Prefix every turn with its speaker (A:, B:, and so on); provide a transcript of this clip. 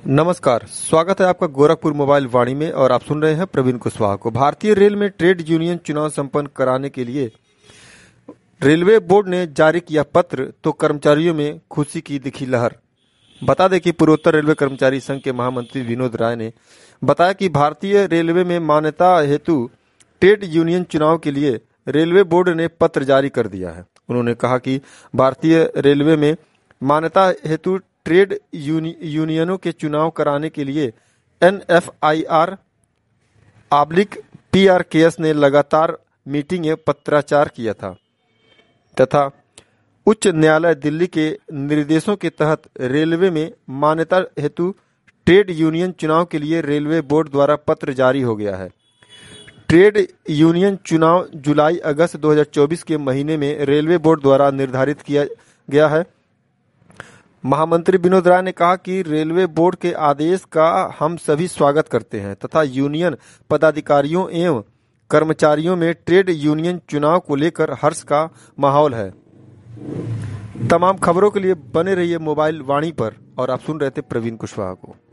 A: नमस्कार, स्वागत है आपका गोरखपुर मोबाइल वाणी में और आप सुन रहे हैं प्रवीण कुशवाहा को। भारतीय रेल में ट्रेड यूनियन चुनाव संपन्न कराने के लिए रेलवे बोर्ड ने जारी किया पत्र, तो कर्मचारियों में खुशी की दिखी लहर। बता दें कि पूर्वोत्तर रेलवे कर्मचारी संघ के महामंत्री विनोद राय ने बताया कि भारतीय रेलवे में मान्यता हेतु ट्रेड यूनियन चुनाव के लिए रेलवे बोर्ड ने पत्र जारी कर दिया है। उन्होंने कहा कि भारतीय रेलवे में मान्यता हेतु ट्रेड यूनियनों के चुनाव कराने के लिए NFIR/PRKS ने लगातार मीटिंग में पत्राचार किया था तथा उच्च न्यायालय दिल्ली के निर्देशों के तहत रेलवे में मान्यता हेतु ट्रेड यूनियन चुनाव के लिए रेलवे बोर्ड द्वारा पत्र जारी हो गया है। ट्रेड यूनियन चुनाव जुलाई अगस्त 2024 के महीने में रेलवे बोर्ड द्वारा निर्धारित किया गया है। महामंत्री विनोद राय ने कहा कि रेलवे बोर्ड के आदेश का हम सभी स्वागत करते हैं तथा यूनियन पदाधिकारियों एवं कर्मचारियों में ट्रेड यूनियन चुनाव को लेकर हर्ष का माहौल है। तमाम खबरों के लिए बने रहिए मोबाइल वाणी पर और आप सुन रहे थे प्रवीण कुशवाहा को।